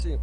Sim.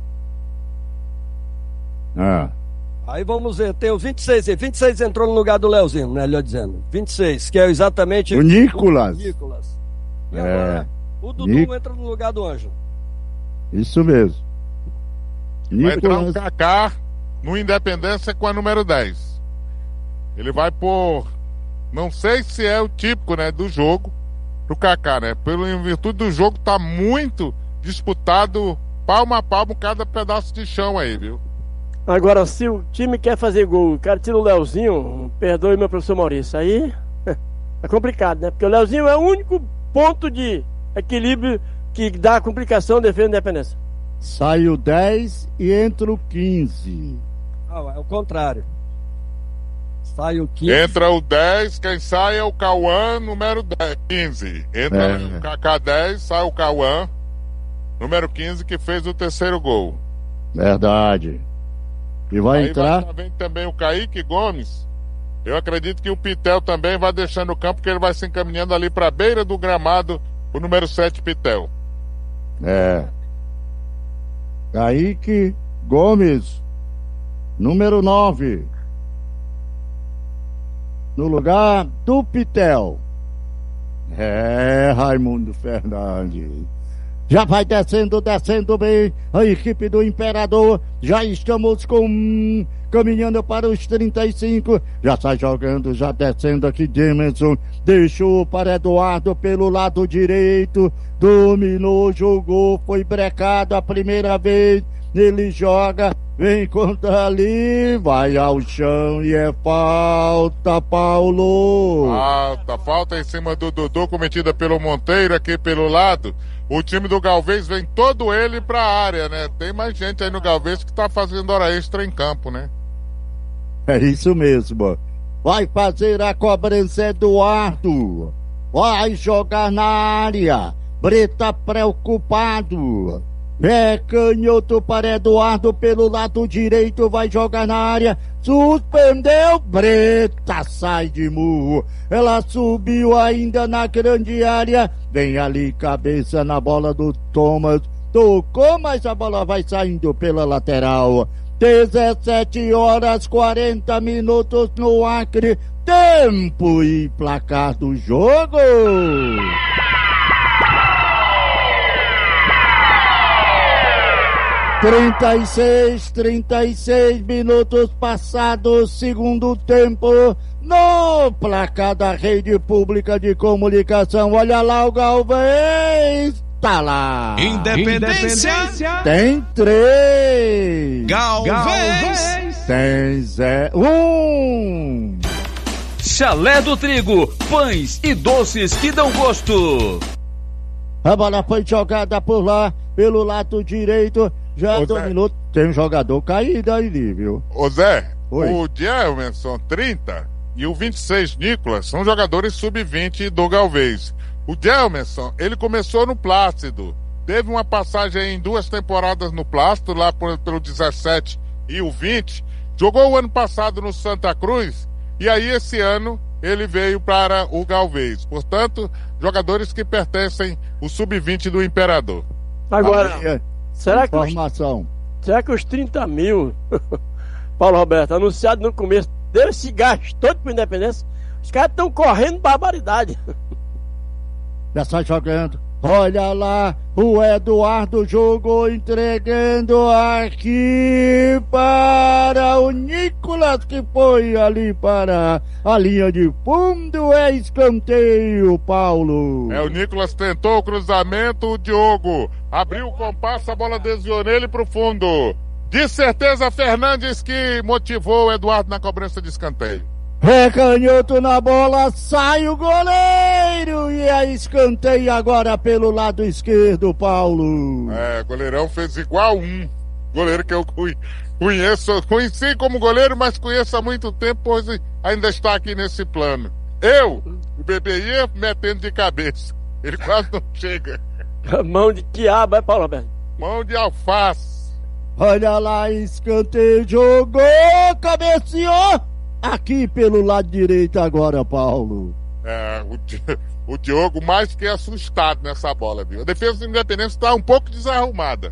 Ah. Aí vamos ver, tem o 26 aí. 26 entrou no lugar do Leozinho, né? Melhor dizendo. 26, que é exatamente O Nicolas. O Nicolas. E É. agora, o Dudu entra no lugar do Ângelo. Isso mesmo. Vai entrar o Kaká no Independência com a número 10. Ele vai pôr, não sei se é o típico, né, do jogo, pro Kaká, né? Em virtude do jogo tá muito disputado, palmo a palmo, cada pedaço de chão aí, viu? Agora, se o time quer fazer gol, o cara tira o Leozinho, perdoe meu professor Maurício, aí é complicado, né? Porque o Leozinho é o único ponto de equilíbrio que dá complicação à defesa da Independência. Sai o 10 e entra o 15. Não, é o contrário. Sai o 15. Entra o 10, quem sai é o Cauã, número 10, 15. Entra o Kaká 10, sai o Cauã, número 15, que fez o terceiro gol. Verdade. E vai aí entrar. Vem também o Kaique Gomes. Eu acredito que o Pitel também vai deixando o campo, porque ele vai se encaminhando ali para a beira do gramado, o número 7, Pitel. É. Kaique Gomes, número 9. No lugar do Pitel. É, Raimundo Fernandes. Já vai descendo bem a equipe do Imperador. Já estamos caminhando para os 35. Já sai jogando, já descendo aqui Demerson. Deixou para Eduardo pelo lado direito. Dominou, jogou, foi brecado a primeira vez. Ele joga, vem contra ali, vai ao chão e é falta, Paulo. Falta em cima do Dudu, cometida pelo Monteiro aqui pelo lado. O time do Galvez vem todo ele pra área, né? Tem mais gente aí no Galvez que tá fazendo hora extra em campo, né? É isso mesmo. Vai fazer a cobrança Eduardo. Vai jogar na área. Breta preocupado. É canhoto para Eduardo pelo lado direito, vai jogar na área, suspendeu, Breta sai de murro, ela subiu ainda na grande área, vem ali cabeça na bola do Thomas, tocou, mas a bola vai saindo pela lateral. 17 horas 40 minutos no Acre, tempo e placar do jogo. 36 minutos passados, segundo tempo, no placar da Rede Pública de Comunicação. Olha lá o Galvez, tá lá. Independência tem 3. Galvez tem 1. Chalé do Trigo, pães e doces que dão gosto. A bola foi jogada por lá, pelo lado direito. Já dominou, tem um jogador caído aí, viu? Ô Zé, oi. O Djelmerson, 30, e o 26, Nicolas, são jogadores sub-20 do Galvez. O Djelmerson, ele começou no Plácido, teve uma passagem em 2 temporadas no Plácido, lá pelo 17 e o 20, jogou o ano passado no Santa Cruz, e aí esse ano ele veio para o Galvez. Portanto, jogadores que pertencem ao sub-20 do Imperador. Agora... Será que os 30 mil, Paulo Roberto, anunciado no começo, deu esse gasto todo pro Independência? Os caras estão correndo barbaridade. Já sai jogando. Olha lá, o Eduardo jogou, entregando aqui para o Nicolas, que foi ali para a linha de fundo. É escanteio, Paulo. O Nicolas tentou o cruzamento, o Diogo abriu o compasso, a bola desviou nele pro fundo. De certeza, Fernandes que motivou o Eduardo na cobrança de escanteio. É canhoto na bola, sai o goleiro e é escanteio agora pelo lado esquerdo, Paulo. Goleirão fez igual goleiro que eu conheci como goleiro, mas conheço há muito tempo, pois ainda está aqui nesse plano. O bebê ia metendo de cabeça, ele quase não chega. Mão de quiabo, é, Paulo Roberto? Mão de alface. Olha lá, escanteio, jogou, cabeceou. Aqui pelo lado direito agora, Paulo. O Diogo mais que assustado nessa bola, viu? A defesa do Independência está um pouco desarrumada.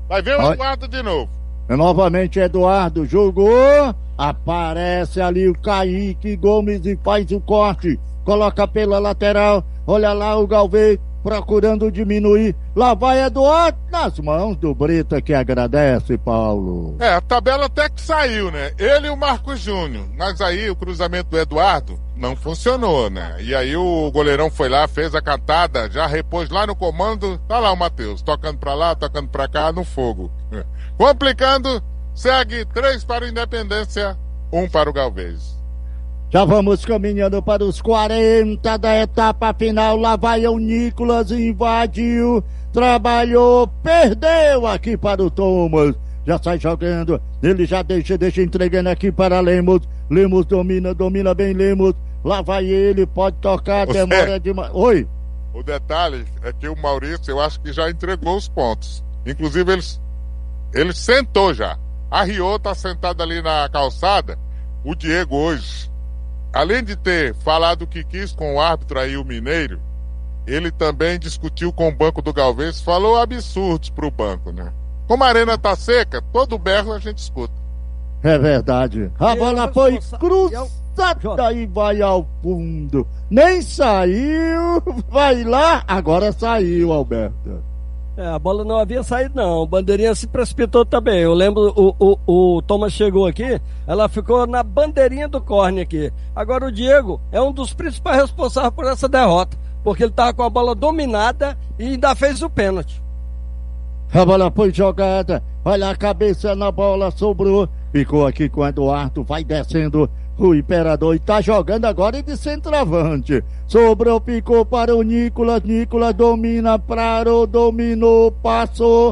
Vai ver o Eduardo de novo. Novamente Eduardo jogou, aparece ali o Kaique Gomes e faz o corte, coloca pela lateral, olha lá o Galvez procurando diminuir, lá vai Eduardo nas mãos do Brita que agradece, Paulo. A tabela até que saiu, né? Ele e o Marcos Júnior, mas aí o cruzamento do Eduardo não funcionou, né? E aí o goleirão foi lá, fez a cantada, já repôs lá no comando, tá lá o Matheus, tocando pra lá, tocando pra cá, no fogo. Complicando, segue 3 para o Independência, 1 para o Galvez. Já vamos caminhando para os 40 da etapa final. Lá vai o Nicolas, invadiu, trabalhou, perdeu aqui para o Thomas. Já sai jogando, ele já deixa entregando aqui para Lemos. Lemos domina bem Lemos. Lá vai ele, pode tocar, demora demais. Oi? O detalhe é que o Maurício, eu acho que já entregou os pontos. Inclusive, ele sentou já. A Rio tá sentada ali na calçada. O Diego hoje, além de ter falado o que quis com o árbitro aí, o Mineiro, ele também discutiu com o banco do Galvez, falou absurdos pro banco, né? Como a arena tá seca, todo berro a gente escuta. É verdade. A bola foi cruzada e vai ao fundo. Nem saiu, vai lá, agora saiu, Alberto. A bola não havia saído, não. O bandeirinha se precipitou também. Eu lembro, o Thomas chegou aqui, ela ficou na bandeirinha do córner aqui. Agora o Diego é um dos principais responsáveis por essa derrota, porque ele estava com a bola dominada e ainda fez o pênalti. A bola foi jogada, olha a cabeça na bola, sobrou, ficou aqui com o Eduardo, vai descendo o Imperador e tá jogando agora de centroavante. Sobrou, ficou para o Nicolas, Nicolas domina, parou, dominou, passou,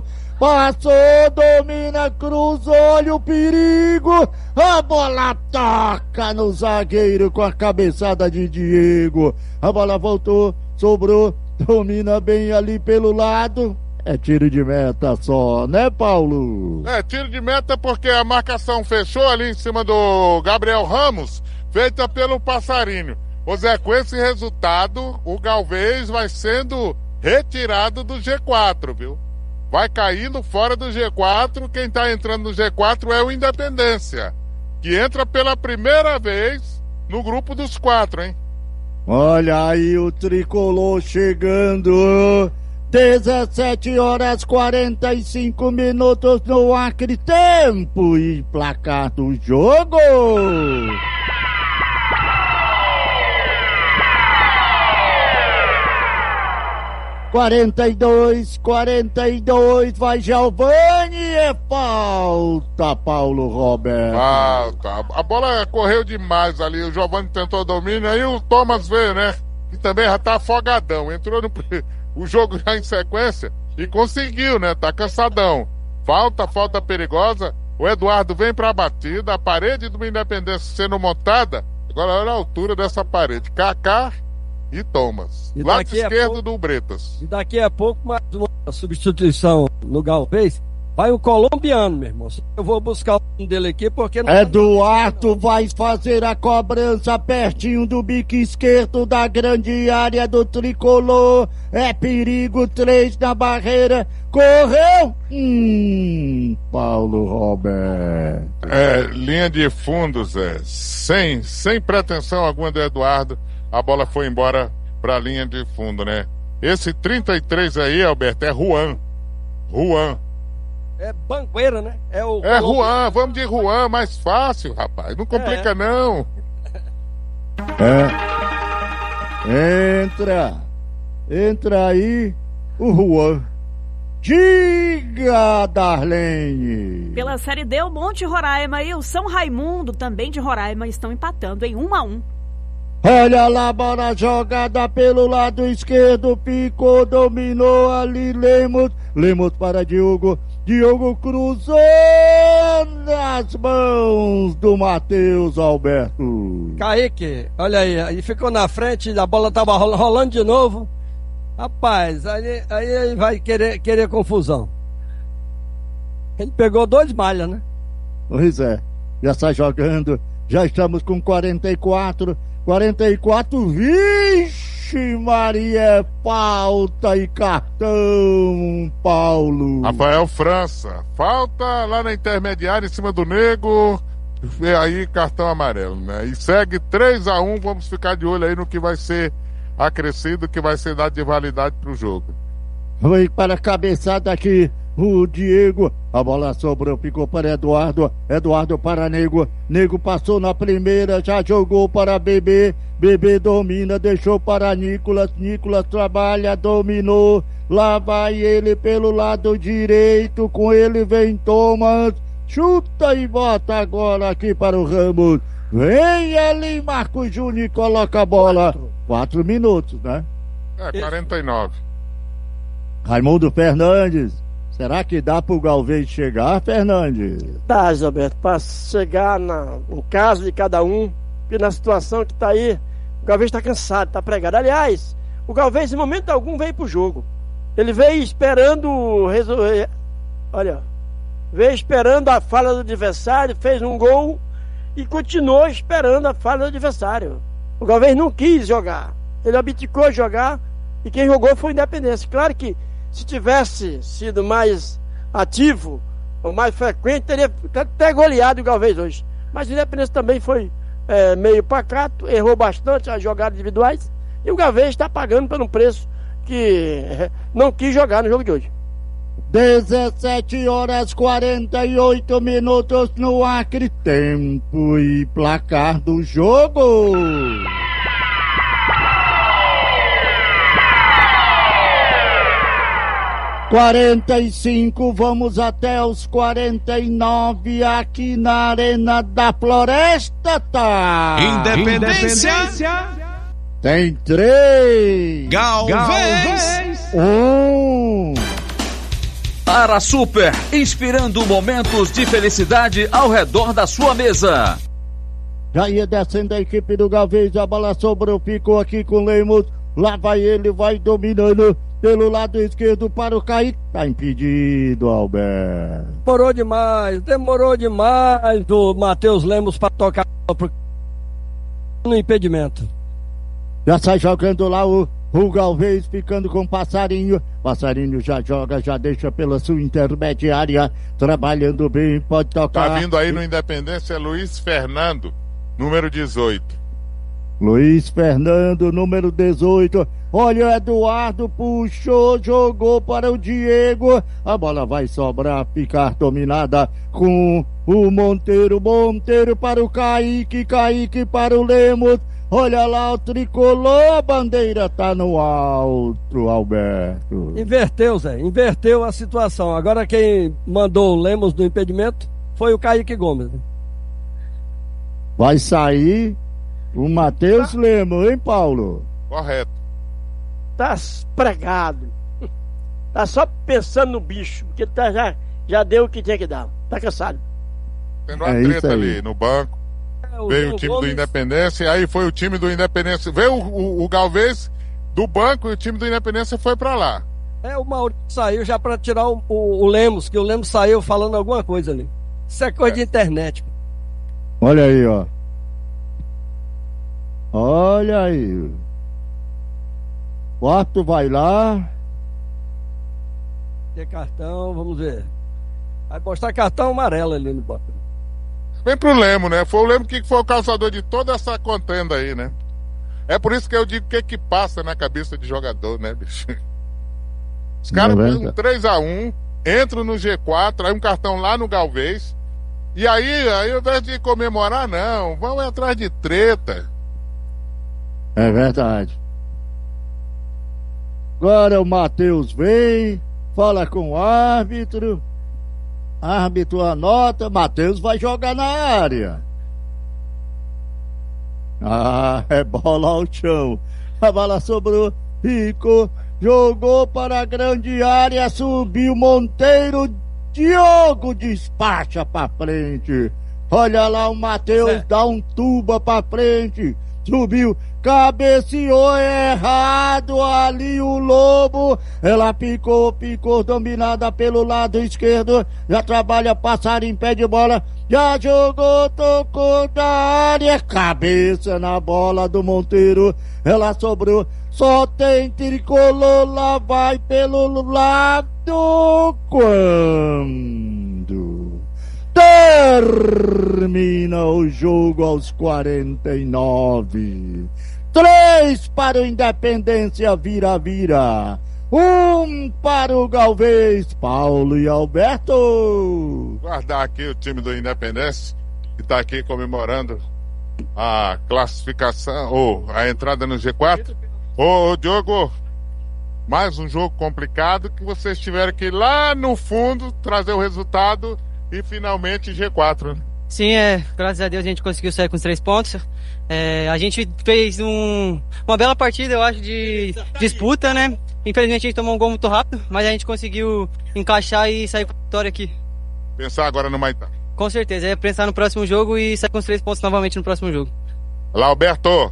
domina, cruzou, olha o perigo, a bola toca no zagueiro com a cabeçada de Diego, a bola voltou, sobrou, domina bem ali pelo lado. É tiro de meta só, né, Paulo? É tiro de meta porque a marcação fechou ali em cima do Gabriel Ramos, feita pelo Passarinho. Ô Zé, com esse resultado, o Galvez vai sendo retirado do G4, viu? Vai caindo fora do G4, quem tá entrando no G4 é o Independência, que entra pela primeira vez no grupo dos 4, hein? Olha aí o tricolor chegando... 17h45 no Acre, tempo e placar do jogo. 42, vai Giovani, é falta, Paulo Roberto. Falta, a bola correu demais ali, o Giovani tentou domínio, aí o Thomas veio, né, que também já tá afogadão, entrou no... o jogo já em sequência e conseguiu, né? Tá cansadão. Falta perigosa. O Eduardo vem pra batida. A parede do Independência sendo montada. Agora olha a altura dessa parede. Kaká e Thomas. E lado esquerdo do Bretas. E daqui a pouco mais uma substituição no Galvez. Vai o colombiano, meu irmão. Eu vou buscar o nome dele aqui porque... Eduardo vai fazer a cobrança pertinho do bico esquerdo da grande área do tricolor. É perigo, 3 na barreira. Correu! Paulo Roberto. Linha de fundo, Zé. Sem pretensão alguma do Eduardo. A bola foi embora pra linha de fundo, né? Esse 33 aí, Alberto, é Juan. É Bangueira, né? É Juan, vamos de Juan, mais fácil, rapaz. Não complica, não. Entra aí o Juan. Diga, Darlene. Pela Série D, o Monte Roraima e o São Raimundo, também de Roraima, estão empatando em 1-1. Olha lá, bola jogada pelo lado esquerdo, picou, dominou ali Lemos para Diogo cruzou nas mãos do Matheus Alberto. Kaique, olha aí ficou na frente, a bola tava rolando de novo. Rapaz, aí ele vai querer confusão. Ele pegou 2 malhas, né? Pois é, já está jogando, já estamos com 44, vixe! Vixe Maria, é falta e cartão, Paulo. Rafael França, falta lá na intermediária em cima do Nego, e aí cartão amarelo, né? E segue 3-1, vamos ficar de olho aí no que vai ser acrescido, que vai ser dado de validade pro jogo. Foi para a cabeçada aqui o Diego, a bola sobrou, ficou para Eduardo, Eduardo para Nego, Nego passou na primeira, já jogou para Bebê, Bebê domina, deixou para Nicolas, Nicolas trabalha, dominou, lá vai ele pelo lado direito, com ele vem Thomas, chuta e bota agora aqui para o Ramos, vem ali Marcos Júnior e coloca a bola, 4 minutos, né? 49. Raimundo Fernandes, será que dá pro Galvez chegar, Fernandes? Tá, Gilberto, para chegar em casa de cada um, porque na situação que tá aí, o Galvez tá cansado, tá pregado. Aliás, o Galvez em momento algum veio pro jogo. Ele veio esperando resolver. Olha, veio esperando a falha do adversário, fez um gol e continuou esperando a falha do adversário. O Galvez não quis jogar, ele abdicou de jogar e quem jogou foi o Independência. Claro que se tivesse sido mais ativo ou mais frequente, teria até goleado o Galvez hoje. Mas o Independência também foi meio pacato, errou bastante as jogadas individuais e o Galvez está pagando por um preço que não quis jogar no jogo de hoje. 17h48 no Acre, tempo e placar do jogo. 45, vamos até os 49 aqui na Arena da Floresta, tá? Independência. Tem 3. Galvez. 1. Para Super, inspirando momentos de felicidade ao redor da sua mesa. Já ia descendo a equipe do Galvez, a bola sobrou, ficou aqui com o Lemos. Lá vai ele, vai dominando pelo lado esquerdo para o Kaique. Tá impedido, Alberto. Demorou demais o Matheus Lemos para tocar no impedimento. Já sai jogando lá o Galvez, ficando com o Passarinho. Passarinho já joga, já deixa pela sua intermediária, trabalhando bem, pode tocar. Tá vindo aí no Independência Luiz Fernando, número 18. Luiz Fernando, número 18. Olha, o Eduardo puxou, jogou para o Diego. A bola vai sobrar, ficar dominada com o Monteiro. Monteiro para o Kaique, Kaique para o Lemos. Olha lá o tricolor, a bandeira tá no alto, Alberto. Inverteu, Zé, inverteu a situação. Agora quem mandou o Lemos no impedimento foi o Kaique Gomes. Vai sair o Matheus Lemos, hein, Paulo? Correto. Tá pregado. Tá só pensando no bicho, porque já deu o que tinha que dar. Tá cansado. Tendo uma treta ali no banco. Veio o time do Independência, e aí foi o time do Independência. Veio o Galvez do banco e o time do Independência foi pra lá. O Maurício saiu já pra tirar o Lemos, que o Lemos saiu falando alguma coisa ali. Isso é coisa de internet. Olha aí, ó. Olha aí. Quarto vai lá. Tem cartão, vamos ver. Vai postar cartão amarelo ali no banco. Vem pro Lemo, né? Foi o Lemo que foi o causador de toda essa contenda aí, né? É por isso que eu digo o que passa na cabeça de jogador, né, bicho? Os caras fazem um 3-1, entram no G4, aí um cartão lá no Galvez. E aí ao invés de comemorar, não, vão atrás de treta. É verdade. Agora o Matheus vem, fala com o árbitro. Árbitro anota, Matheus vai jogar na área. É bola ao chão. A bola sobrou, ficou, jogou para a grande área, subiu Monteiro, Diogo despacha para frente. Olha lá o Matheus, dá um tuba para frente. subiu, cabeceou errado ali o Lobo, ela picou, dominada pelo lado esquerdo, já trabalha, passar em pé de bola, já jogou, tocou da área, cabeça na bola do Monteiro, ela sobrou, só tem tricolor, lá vai pelo lado, quando termina o jogo aos 49. 3 para o Independência, vira. 1 para o Galvez, Paulo e Alberto. Guardar aqui o time do Independência, que está aqui comemorando a classificação, ou a entrada no G4. Ô, Diogo, mais um jogo complicado que vocês tiveram que ir lá no fundo trazer o resultado e finalmente G4, né? Sim, graças a Deus a gente conseguiu sair com os 3 pontos. A gente fez uma bela partida, eu acho, de disputa, né? Infelizmente a gente tomou um gol muito rápido, mas a gente conseguiu encaixar e sair com a vitória aqui. Pensar agora no Maitá. Com certeza, pensar no próximo jogo e sair com os 3 pontos novamente no próximo jogo. Olá, Alberto.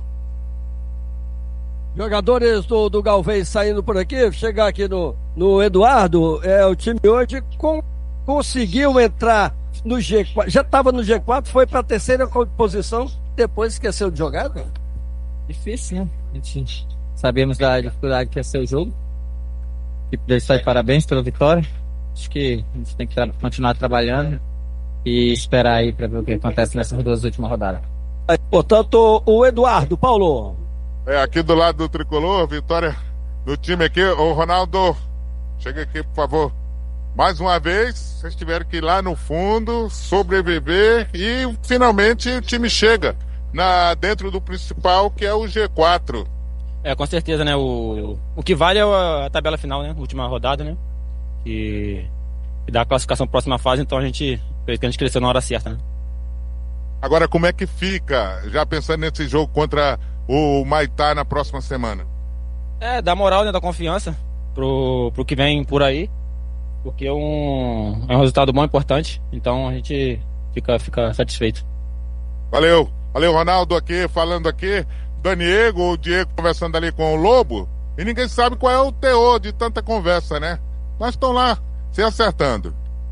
Jogadores do Galvez saindo por aqui, chegar aqui no Eduardo, o time hoje conseguiu entrar no G4, já estava no G4, foi para a terceira posição, depois esqueceu de jogar, né? Difícil, né? A gente sabemos da dificuldade que é ser o jogo. E deixar aí parabéns pela vitória. Acho que a gente tem que continuar trabalhando e esperar aí para ver o que acontece nessas 2 últimas rodadas. Portanto, o Eduardo, Paulo. Aqui do lado do tricolor, vitória do time aqui. Ô, Ronaldo, chega aqui, por favor. Mais uma vez, vocês tiveram que ir lá no fundo, sobreviver e finalmente o time chega dentro do principal, que é o G4. Com certeza, né? O que vale é a tabela final, né? Última rodada, né? E dá a classificação para a próxima fase, então a gente cresceu na hora certa, né? Agora, como é que fica, já pensando nesse jogo contra o Maitá na próxima semana? Dá moral, né? Dá confiança pro que vem por aí. Porque é um resultado bom, importante. Então a gente fica satisfeito. Valeu, Ronaldo aqui, falando aqui. O Diego conversando ali com o Lobo. E ninguém sabe qual é o teor de tanta conversa, né? Mas estão lá se acertando.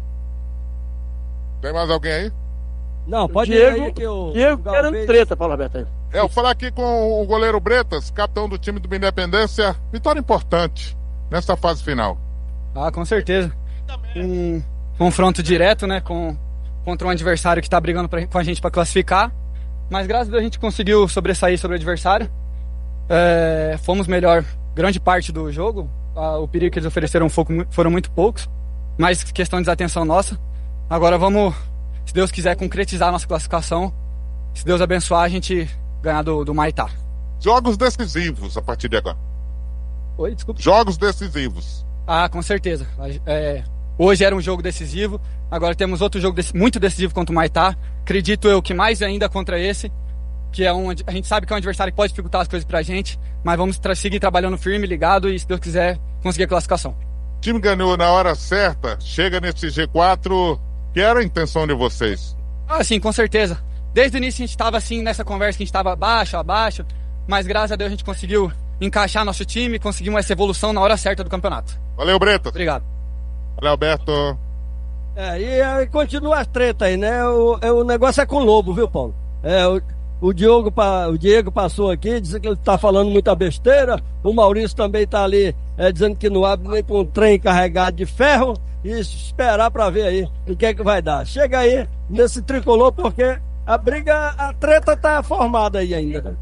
Tem mais alguém aí? Não, pode Diego, ir aí que o Diego querendo treta, Paulo Alberto. Eu falar aqui com o goleiro Bretas, capitão do time do Independência. Vitória importante nessa fase final. Com certeza. Um confronto direto, né, contra um adversário que está brigando com a gente para classificar, mas graças a Deus a gente conseguiu sobressair sobre o adversário. Fomos melhor grande parte do jogo. O perigo que eles ofereceram foram muito poucos, mas questão de desatenção nossa. Agora vamos, se Deus quiser, concretizar a nossa classificação. Se Deus abençoar, a gente ganhar do Maitá. Jogos decisivos a partir de agora. Oi, desculpa. Jogos decisivos. Com certeza. Hoje era um jogo decisivo, agora temos outro jogo muito decisivo contra o Maitá. Acredito eu que mais ainda contra esse, que é a gente sabe que é um adversário que pode dificultar as coisas pra gente, mas vamos seguir trabalhando firme, ligado e, se Deus quiser, conseguir a classificação. O time ganhou na hora certa, chega nesse G4, que era a intenção de vocês? Sim, com certeza. Desde o início a gente estava assim, nessa conversa que a gente estava abaixo, mas graças a Deus a gente conseguiu encaixar nosso time, conseguimos essa evolução na hora certa do campeonato. Valeu, Bretas. Obrigado. Valeu, Alberto. E aí continua as tretas aí, né? O negócio é com o Lobo, viu, Paulo? O Diego passou aqui, dizendo que ele tá falando muita besteira. O Maurício também tá ali dizendo que não abre nem com um trem carregado de ferro. E esperar pra ver aí o que é que vai dar. Chega aí nesse tricolor, porque a treta tá formada aí ainda.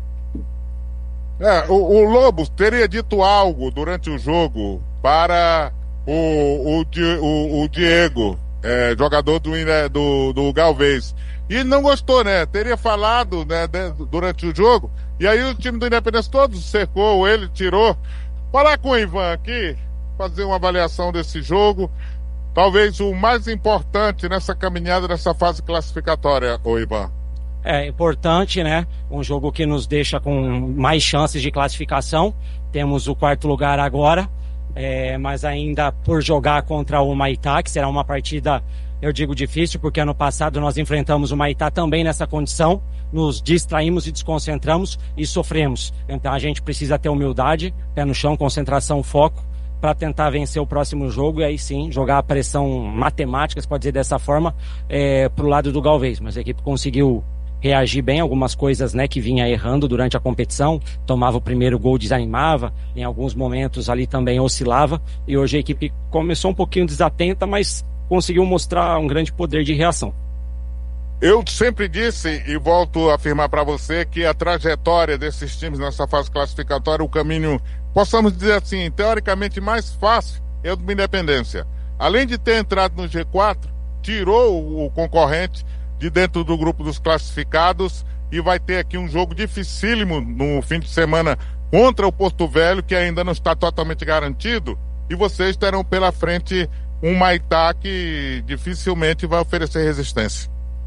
O Lobo teria dito algo durante o jogo para o Diego, jogador do Galvez, e não gostou, né? Teria falado, né, durante o jogo, e aí o time do Independência todo cercou ele, tirou. Falar com o Ivan aqui, fazer uma avaliação desse jogo, talvez o mais importante nessa caminhada, nessa fase classificatória, Ivan. É importante, né? Um jogo que nos deixa com mais chances de classificação. Temos o 4º lugar agora, mas ainda por jogar contra o Maitá, que será uma partida Eu digo difícil porque ano passado nós enfrentamos o Maitá também nessa condição, nos distraímos e desconcentramos e sofremos. Então a gente precisa ter humildade, pé no chão, concentração, foco, para tentar vencer o próximo jogo e aí sim jogar a pressão matemática, se pode dizer dessa forma, para o lado do Galvez. Mas a equipe conseguiu reagir bem, algumas coisas, né, que vinha errando durante a competição, tomava o primeiro gol, desanimava, em alguns momentos ali também oscilava, e hoje a equipe começou um pouquinho desatenta, mas conseguiu mostrar um grande poder de reação. Eu sempre disse e volto a afirmar para você que a trajetória desses times nessa fase classificatória, o caminho, possamos dizer assim, teoricamente mais fácil é o do Independência. Além de ter entrado no G4, tirou o concorrente de dentro do grupo dos classificados e vai ter aqui um jogo dificílimo no fim de semana contra o Porto Velho, que ainda não está totalmente garantido, e vocês terão pela frente um Maitá que dificilmente vai oferecer resistência.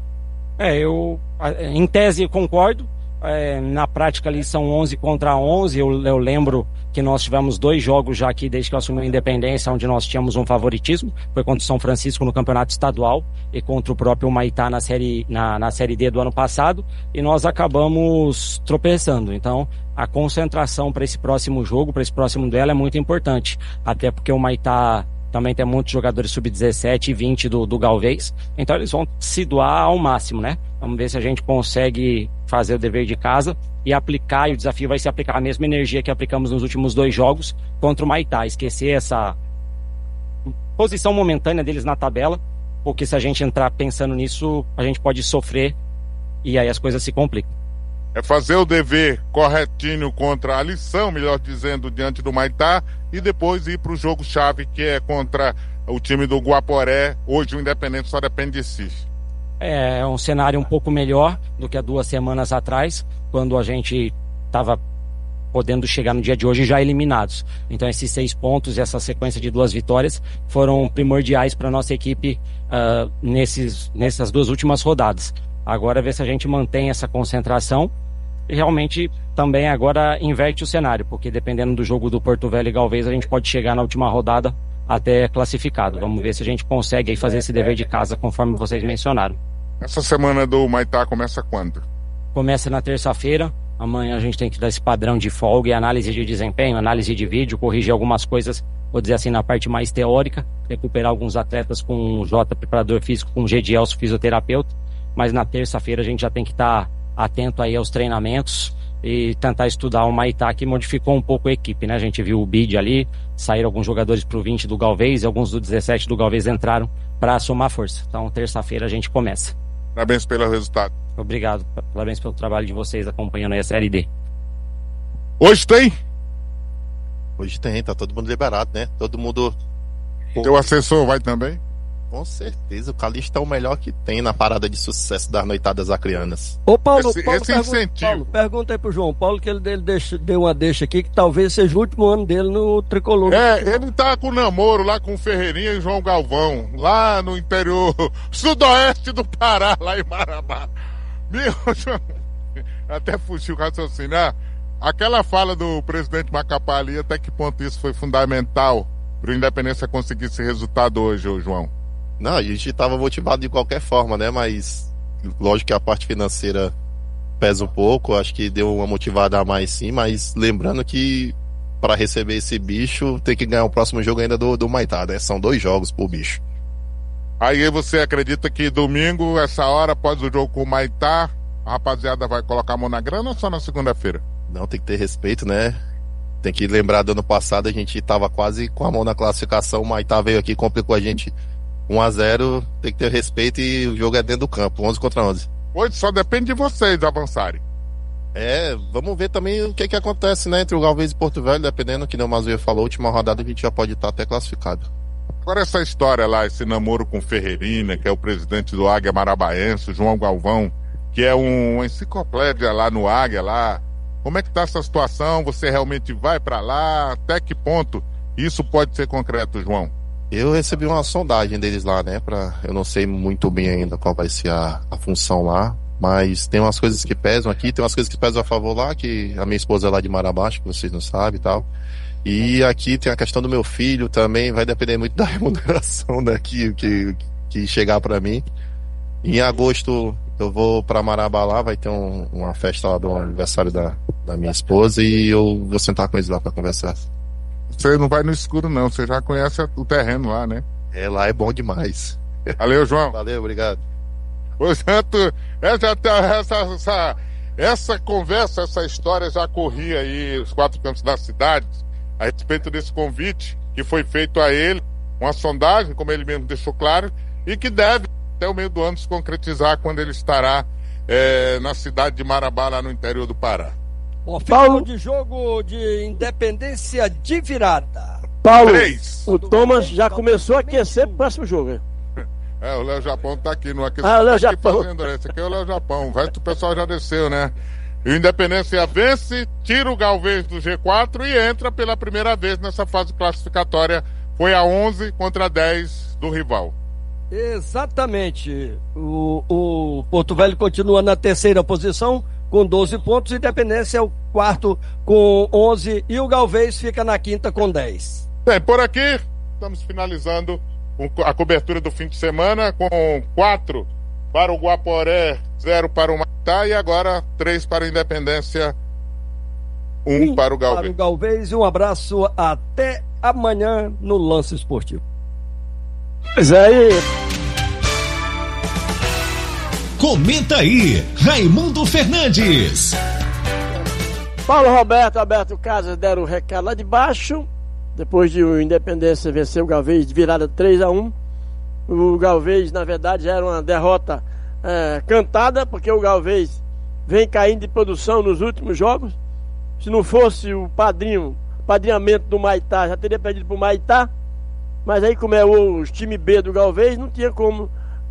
Eu em tese concordo, na prática ali são 11 contra 11, eu lembro que nós tivemos 2 jogos já aqui desde que eu assumi a Independência, onde nós tínhamos um favoritismo, foi contra o São Francisco no Campeonato Estadual e contra o próprio Maitá na série D do ano passado, e nós acabamos tropeçando. Então a concentração para esse próximo jogo, para esse próximo duelo é muito importante, até porque o Maitá também tem muitos jogadores sub-17 e 20 do Galvez, então eles vão se doar ao máximo, né? Vamos ver se a gente consegue fazer o dever de casa e aplicar, e o desafio vai ser aplicar a mesma energia que aplicamos nos últimos 2 jogos contra o Maitá, esquecer essa posição momentânea deles na tabela, porque se a gente entrar pensando nisso, a gente pode sofrer e aí as coisas se complicam. É fazer o dever corretinho contra a lição, melhor dizendo, diante do Maitá, e depois ir para o jogo-chave, que é contra o time do Guaporé. Hoje o Independente só depende de si. É um cenário um pouco melhor do que há 2 semanas atrás, quando a gente estava podendo chegar no dia de hoje já eliminados. Então esses 6 pontos e essa sequência de 2 vitórias foram primordiais para a nossa equipe nessas 2 últimas rodadas. Agora ver se a gente mantém essa concentração e realmente também agora inverte o cenário, porque dependendo do jogo do Porto Velho e Galvez, a gente pode chegar na última rodada até classificado. Vamos ver se a gente consegue aí fazer esse dever de casa, conforme vocês mencionaram. Essa semana do Maitá começa quando? Começa na terça-feira. Amanhã a gente tem que dar esse padrão de folga e análise de desempenho, análise de vídeo, corrigir algumas coisas, vou dizer assim, na parte mais teórica, recuperar alguns atletas com o J, preparador físico, com o G de Elcio, fisioterapeuta. Mas na terça-feira a gente já tem que estar atento aí aos treinamentos e tentar estudar o Maitá, que modificou um pouco a equipe, né? A gente viu o bid ali, saíram alguns jogadores pro 20 do Galvez e alguns do 17 do Galvez entraram para somar força. Então terça-feira a gente começa. Parabéns pelo resultado. Obrigado, parabéns pelo trabalho de vocês acompanhando aí a Série D. Hoje tem? Hoje tem, tá todo mundo liberado, né? Todo mundo... Teu assessor vai também? Com certeza, o Calixto é o melhor que tem na parada de sucesso das noitadas acrianas. Ô Paulo, esse incentivo. Paulo, pergunta aí pro João Paulo, que ele deu uma deixa aqui, que talvez seja o último ano dele no Tricolor. Ele tá com namoro lá com o Ferreirinha e João Galvão, lá no interior sudoeste do Pará, lá em Marabá. Meu João, até fugiu o raciocínio. Aquela fala do presidente Macapá ali, até que ponto isso foi fundamental pro Independência conseguir esse resultado hoje, ô João? Não, a gente estava motivado de qualquer forma, né? Mas lógico que a parte financeira pesa um pouco, acho que deu uma motivada a mais sim, mas lembrando que para receber esse bicho tem que ganhar o próximo jogo ainda do Maitá, né? São 2 jogos por bicho. Aí você acredita que domingo, essa hora, após o jogo com o Maitá, a rapaziada vai colocar a mão na grana ou só na segunda-feira? Não, tem que ter respeito, né? Tem que lembrar do ano passado, a gente tava quase com a mão na classificação, o Maitá veio aqui e complicou a gente 1-0, tem que ter respeito e o jogo é dentro do campo, 11 contra 11. Hoje só depende de vocês avançarem. Vamos ver também o que acontece, né, entre o Galvez e Porto Velho, dependendo, que nem o Mazuia falou, a última rodada a gente já pode estar até classificado. Agora essa história lá, esse namoro com o Ferreirinha, que é o presidente do Águia Marabaense, o João Galvão, que é uma enciclopédia lá no Águia, lá. Como é que tá essa situação? Você realmente vai para lá? Até que ponto isso pode ser concreto, João? Eu recebi uma sondagem deles lá, né? Eu não sei muito bem ainda qual vai ser a função lá, mas tem umas coisas que pesam aqui, tem umas coisas que pesam a favor lá, que a minha esposa é lá de Marabá, que vocês não sabem e tal. E aqui tem a questão do meu filho também, vai depender muito da remuneração, né? Que que chegar para mim. Em agosto eu vou para Marabá lá, vai ter uma festa lá do aniversário da minha esposa e eu vou sentar com eles lá para conversar. Você não vai no escuro não, você já conhece o terreno lá, né? Lá é bom demais. Valeu, João. Valeu, obrigado. Portanto, essa conversa, essa história já corria aí os 4 cantos da cidade a respeito desse convite que foi feito a ele, uma sondagem, como ele mesmo deixou claro, e que deve até o meio do ano se concretizar quando ele estará na cidade de Marabá, lá no interior do Pará. Final de jogo de Independência de virada. Paulo, 3. O Thomas já começou a aquecer pro próximo jogo, hein? O Léo Japão tá aqui no aquecimento. O Léo Japão. Esse aqui é o Léo Japão. O resto do pessoal já desceu, né? E o Independência vence, tira o Galvez do G4 e entra pela primeira vez nessa fase classificatória. Foi a 11 contra 10 do rival. Exatamente. O Porto Velho continua na terceira posição com 12 pontos. O Independência é o quarto com 11 e o Galvez fica na quinta com 10. Bem, por aqui estamos finalizando a cobertura do fim de semana com 4 para o Guaporé, 0 para o Maitá e agora 3 para o Independência, 1 para o Galvez. Para o Galvez, um abraço, até amanhã no Lance Esportivo. Pois aí. Comenta aí, Raimundo Fernandes. Paulo Roberto, Alberto Casas deram o recado lá de baixo. Depois de o Independência vencer o Galvez de virada 3-1. O Galvez, na verdade, já era uma derrota cantada, porque o Galvez vem caindo de produção nos últimos jogos. Se não fosse o padrinhamento do Maitá, já teria perdido para o Maitá. Mas aí, como é o time B do Galvez, não tinha como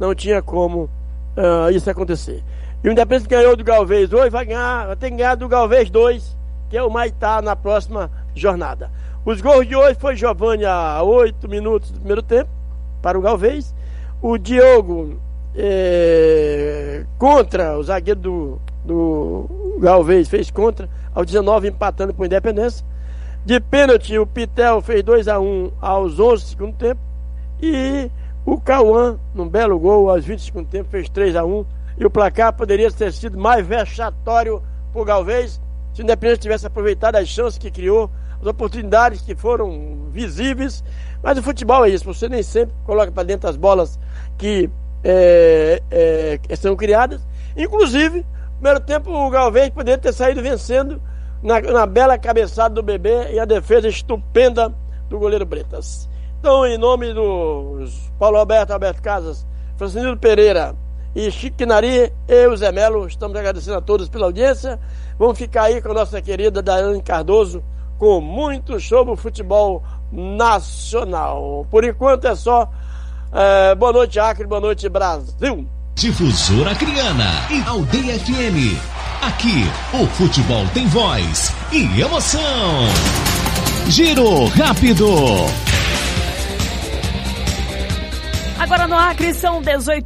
isso acontecer. E o Independência ganhou do Galvez hoje, vai ter que ganhar do Galvez 2, que é o Maitá, na próxima jornada. Os gols de hoje foi Giovani a 8 minutos do primeiro tempo, para o Galvez. O Diogo contra, o zagueiro do Galvez fez contra, aos 19, empatando para o Independência. De pênalti, o Pitel fez 2-1 aos 11 do segundo tempo. E o Cauã, num belo gol, aos 20 do segundo tempo, fez 3-1. E o placar poderia ter sido mais vexatório para o Galvez, se o Independência tivesse aproveitado as chances que criou, as oportunidades que foram visíveis. Mas o futebol é isso, você nem sempre coloca para dentro as bolas que são criadas. Inclusive, no primeiro tempo o Galvez poderia ter saído vencendo na bela cabeçada do Bebê e a defesa estupenda do goleiro Bretas. Então, em nome dos Paulo Roberto, Alberto Casas, Francisco Pereira e Chico Quinari, eu e o Zé Melo, estamos agradecendo a todos pela audiência. Vamos ficar aí com a nossa querida Daiane Cardoso com muito sobre o futebol nacional. Por enquanto é só. Boa noite, Acre, boa noite, Brasil. Difusora Acreana e Aldeia FM. Aqui, o futebol tem voz e emoção. Giro rápido. Agora no Acre são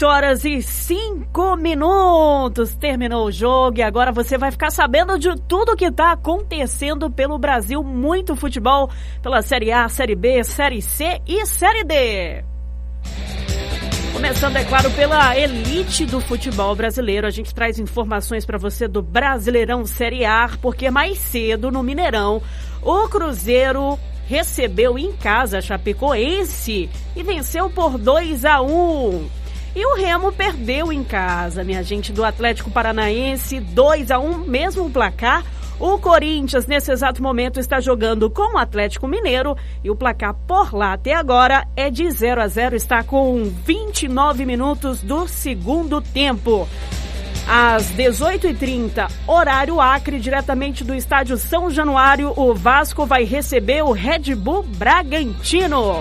18h05. Terminou o jogo e agora você vai ficar sabendo de tudo que está acontecendo pelo Brasil. Muito futebol pela Série A, Série B, Série C e Série D. Começando, é claro, pela elite do futebol brasileiro. A gente traz informações para você do Brasileirão Série A, porque mais cedo no Mineirão o Cruzeiro recebeu em casa a Chapecoense e venceu por 2-1. E o Remo perdeu em casa, minha gente, do Atlético Paranaense, 2-1, mesmo placar. O Corinthians, nesse exato momento, está jogando com o Atlético Mineiro e o placar por lá até agora é de 0-0, está com 29 minutos do segundo tempo. Às 18h30, horário Acre, diretamente do estádio São Januário, o Vasco vai receber o Red Bull Bragantino.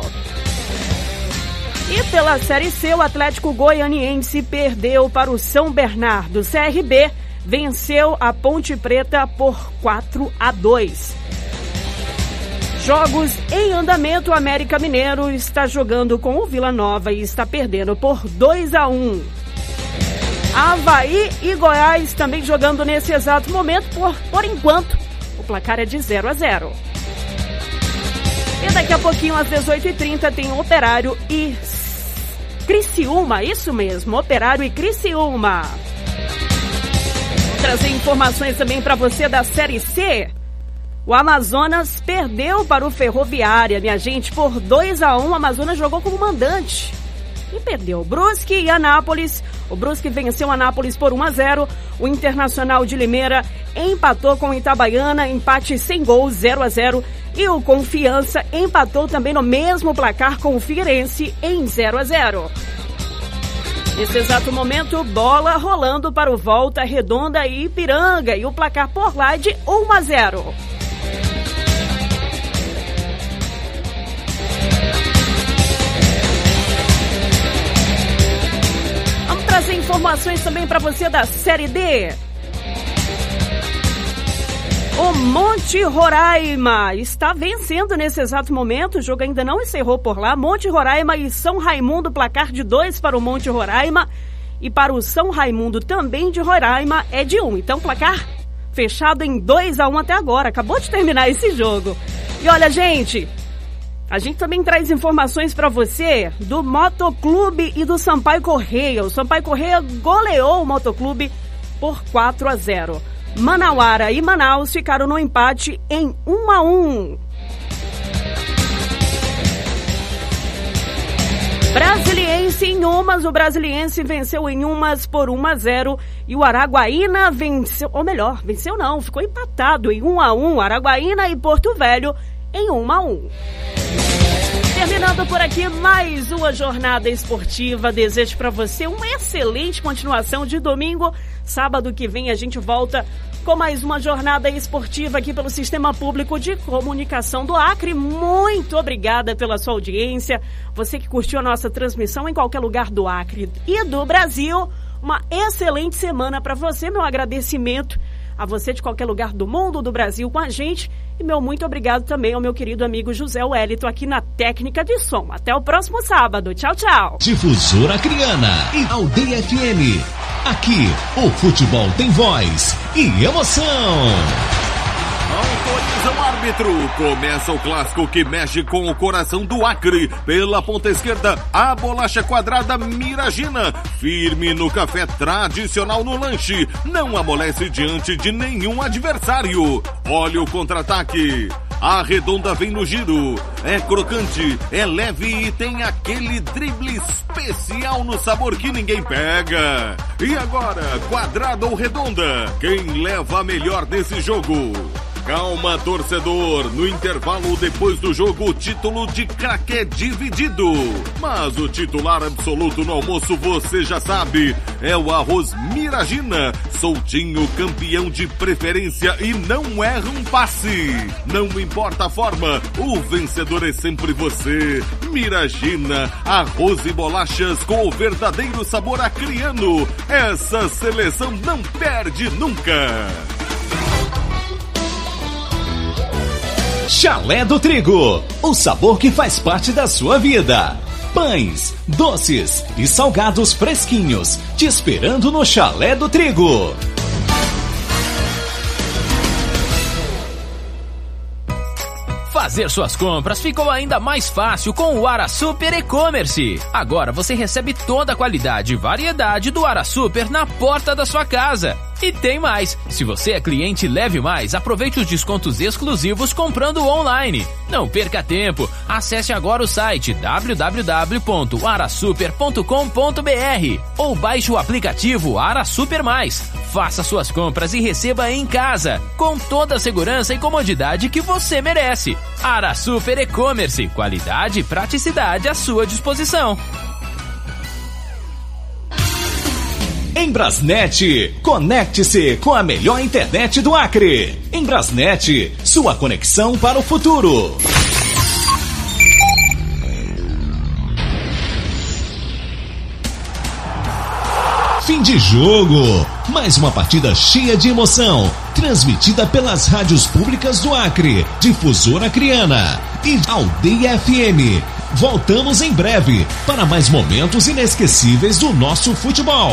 E pela Série C, o Atlético Goianiense perdeu para o São Bernardo. CRB venceu a Ponte Preta por 4-2. Jogos em andamento, o América Mineiro está jogando com o Vila Nova e está perdendo por 2-1. Avaí e Goiás também jogando nesse exato momento, por enquanto, o placar é de 0-0. E daqui a pouquinho, às 18h30, tem Operário e Criciúma, isso mesmo, Operário e Criciúma. Vou trazer informações também para você da Série C. O Amazonas perdeu para o Ferroviária, minha gente, por 2-1. O Amazonas jogou como mandante e perdeu. Brusque e Anápolis. O Brusque venceu o Anápolis por 1-0. O Internacional de Limeira empatou com o Itabaiana, empate sem gols, 0-0. E o Confiança empatou também no mesmo placar com o Figueirense em 0-0. Nesse exato momento, bola rolando para o Volta Redonda e Ipiranga. E o placar por lá é de 1-0. Vamos trazer informações também para você da Série D. O Monte Roraima está vencendo nesse exato momento, o jogo ainda não encerrou por lá. Monte Roraima e São Raimundo, placar de 2 para o Monte Roraima e para o São Raimundo também de Roraima é de 1. Então, placar fechado em 2-1 até agora, acabou de terminar esse jogo. E olha, gente, a gente também traz informações para você do Motoclube e do Sampaio Correia. O Sampaio Correia goleou o Motoclube por 4-0. Manauara e Manaus ficaram no empate em 1-1. Brasiliense em Umas, o Brasiliense venceu em Umas por 1-0 e o Araguaína venceu, ou melhor, venceu não, ficou empatado em 1-1, Araguaína e Porto Velho em 1-1. Terminando por aqui mais uma jornada esportiva. Desejo para você uma excelente continuação de domingo. Sábado que vem a gente volta com mais uma jornada esportiva aqui pelo Sistema Público de Comunicação do Acre. Muito obrigada pela sua audiência. Você que curtiu a nossa transmissão em qualquer lugar do Acre e do Brasil, uma excelente semana para você. Meu agradecimento a você de qualquer lugar do mundo, do Brasil com a gente. E meu muito obrigado também ao meu querido amigo José Wellington aqui na técnica de som. Até o próximo sábado. Tchau, tchau. Difusora Acreana e Aldeia FM. Aqui, o futebol tem voz e emoção. Autoriza o árbitro. Começa o clássico que mexe com o coração do Acre. Pela ponta esquerda, a bolacha quadrada Miragina. Firme no café tradicional no lanche. Não amolece diante de nenhum adversário. Olha o contra-ataque. A Redonda vem no giro. É crocante, é leve e tem aquele drible especial no sabor que ninguém pega. E agora, Quadrada ou Redonda? Quem leva a melhor nesse jogo? Calma, torcedor. No intervalo depois do jogo, o título de craque é dividido. Mas o titular absoluto no almoço, você já sabe, é o arroz Miragina. Soltinho, campeão de preferência e não erra um passe. Não importa a forma, o vencedor é sempre você. Miragina, arroz e bolachas com o verdadeiro sabor acreano. Essa seleção não perde nunca. Chalé do Trigo, o sabor que faz parte da sua vida. Pães, doces e salgados fresquinhos, te esperando no Chalé do Trigo. Fazer suas compras ficou ainda mais fácil com o Ara Super E-Commerce. Agora você recebe toda a qualidade e variedade do Ara Super na porta da sua casa. E tem mais, se você é cliente Leve Mais, aproveite os descontos exclusivos comprando online. Não perca tempo, acesse agora o site www.arasuper.com.br ou baixe o aplicativo Ara Super Mais. Faça suas compras e receba em casa, com toda a segurança e comodidade que você merece. Ara Super E-Commerce, qualidade e praticidade à sua disposição. Em Brasnet, conecte-se com a melhor internet do Acre. Em Brasnet, sua conexão para o futuro. Fim de jogo. Mais uma partida cheia de emoção. Transmitida pelas rádios públicas do Acre, Difusora Acreana e Aldeia FM. Voltamos em breve para mais momentos inesquecíveis do nosso futebol.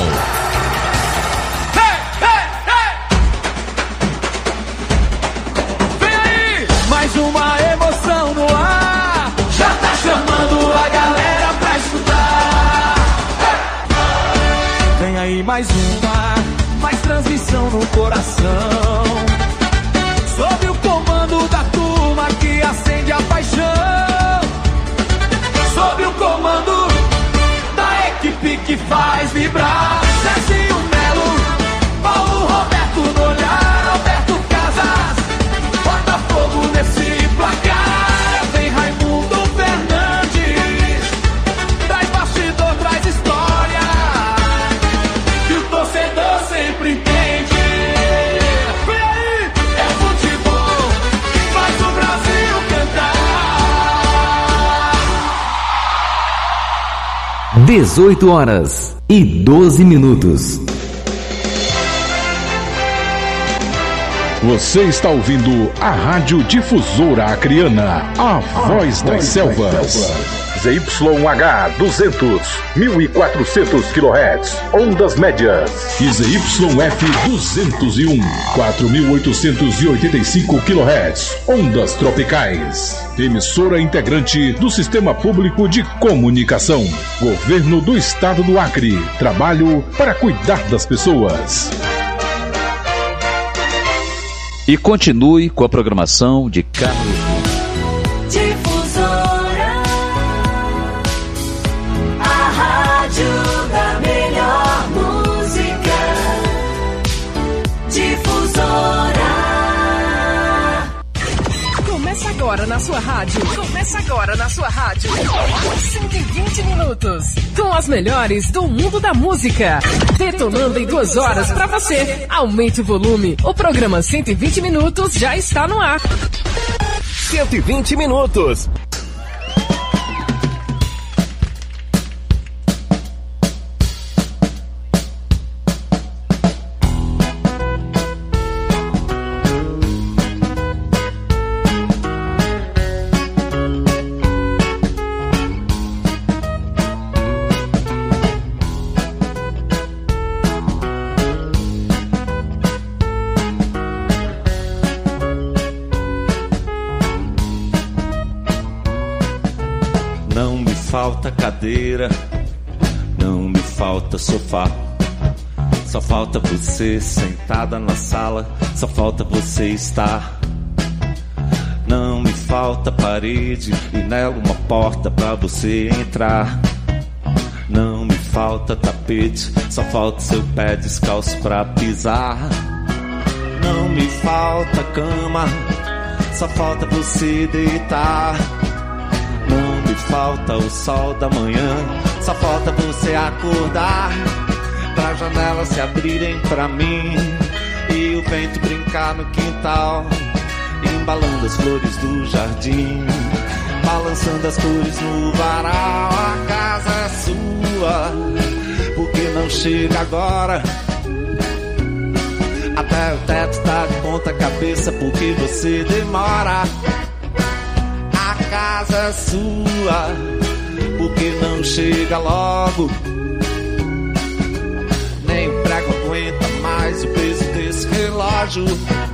Vem aí! Mais uma emoção no ar. Já tá chamando a galera pra escutar. mais uma, mais transmissão no coração. Sob o comando da turma que acende a paixão. Sob o comando da equipe que faz vibrar. Serginho Melo, Paulo Roberto no olhar, Alberto Casas, bota fogo nesse placar. Vem Raimundo Fernandes, traz bastidor, traz história, que o torcedor sempre entende. Vem aí, é futebol que faz o Brasil cantar. 18h12. Você está ouvindo a Rádio Difusora Acreana, a voz das selvas. ZYH 200, 1400 kHz, ondas médias. E ZYF 201, 4885 kHz, ondas tropicais. Emissora integrante do Sistema Público de Comunicação. Governo do Estado do Acre. Trabalho para cuidar das pessoas. E continue com a programação de Carlos. Difusora, a rádio da melhor música. Difusora. Começa agora na sua rádio. 120 minutos. Com as melhores do mundo da música. Detonando em 2 horas pra você. Aumente o volume. O programa 120 minutos já está no ar. 120 minutos. Falta cadeira, não me falta sofá. Só falta você sentada na sala, só falta você estar. Não me falta parede e nela uma porta pra você entrar. Não me falta tapete, só falta seu pé descalço pra pisar. Não me falta cama, só falta você deitar. Não me falta o sol da manhã, só falta você acordar, pra janelas se abrirem pra mim e o vento brincar no quintal, embalando as flores do jardim, balançando as cores no varal. A casa é sua, por que não chega agora? Até o teto tá de ponta cabeça, porque você demora. A casa é sua, porque não chega logo? Nem o prego aguenta mais o peso desse relógio.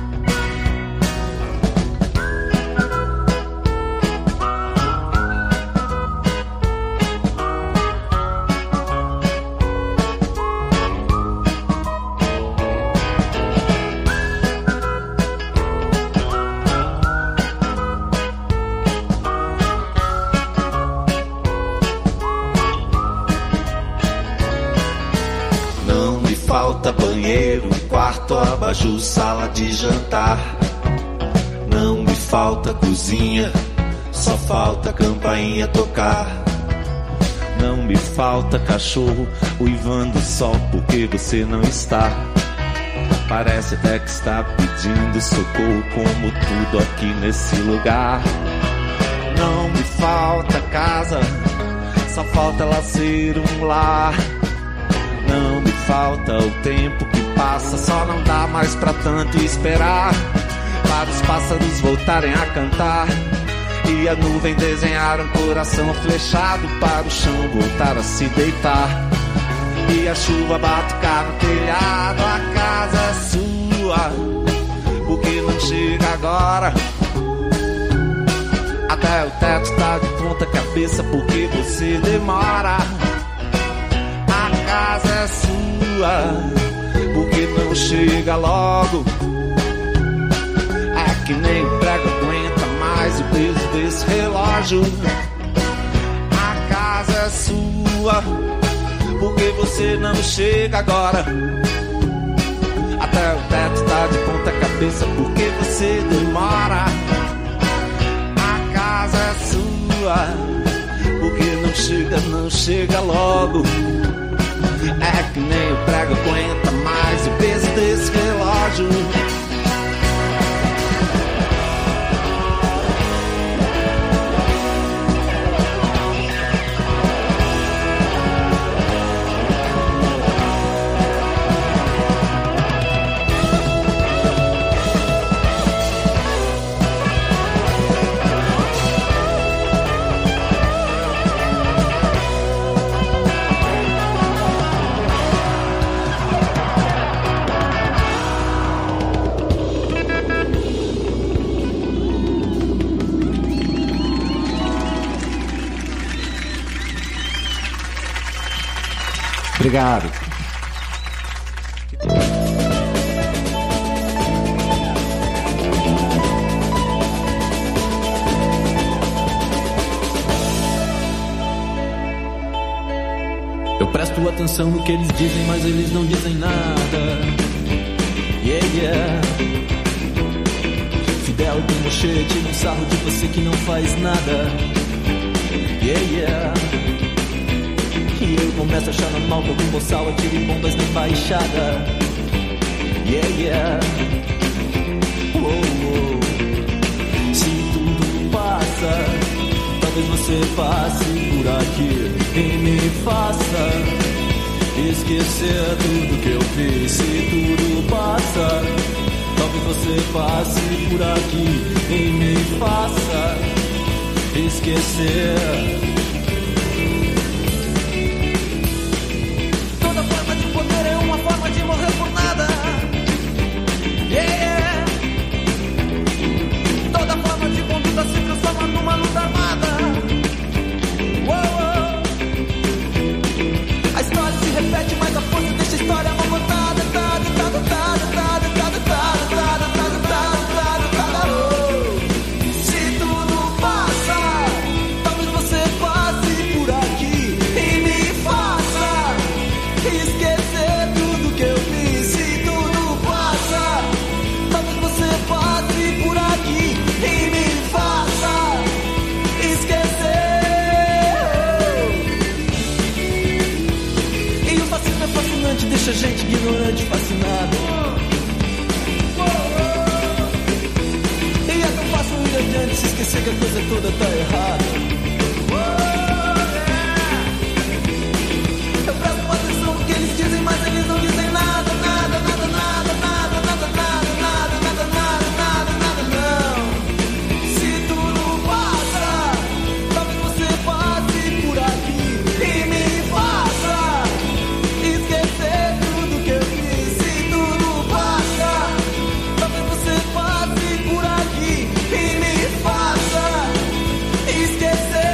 Falta banheiro, quarto, abajur, sala de jantar. Não me falta cozinha, só falta campainha tocar. Não me falta cachorro uivando sol porque você não está. Parece até que está pedindo socorro, como tudo aqui nesse lugar. Não me falta casa, só falta ela ser um lar. Não me falta o tempo que passa, só não dá mais pra tanto esperar, para os pássaros voltarem a cantar e a nuvem desenhar um coração flechado, para o chão voltar a se deitar e a chuva batucar no telhado. A casa é sua, porque não chega agora? Até o teto tá de ponta cabeça, porque você demora. A casa é sua, sua, porque não chega logo. É que nem o prego aguenta mais o peso desse relógio. A casa é sua, porque você não chega agora. Até o teto tá de ponta cabeça, porque você demora. A casa é sua, porque não chega logo. É que nem o prego aguenta mais o peso desse relógio. Obrigado. Eu presto atenção no que eles dizem, mas eles não dizem nada. Yeah, yeah. Fidel e Pinochet tiram um sarro de você que não faz nada. Yeah, yeah. E eu começo a achar normal que algum boçal atire bombas na embaixada. Yeah, yeah. Oh, oh. Se tudo passa, talvez você passe por aqui e me faça esquecer tudo que eu fiz. Se tudo passa, talvez você passe por aqui e me faça esquecer. De morrer por nada. Yeah. Toda forma de conduta se transforma numa luta armada. Uou. A história se repete, mas a força deixa a história mal contada. Se tudo passa, talvez você passe por aqui e me faça esquecer tudo que eu fiz. Se tudo passa, talvez você passe por aqui e me faça esquecer. E o fascismo é fascinante, deixa a gente ignorante, fascinado. E é tão fácil ir adiante, se esquecer que a coisa toda tá errada. Eu presto atenção no que eles dizem, mas eles não dizem nada, nada, nada, nada, nada, nada, nada, nada, nada, nada, nada, nada, não. Se tudo passa, talvez você passe por aqui e me faça esquecer tudo que eu fiz. Se tudo passa, talvez você passe por aqui e me faça esquecer.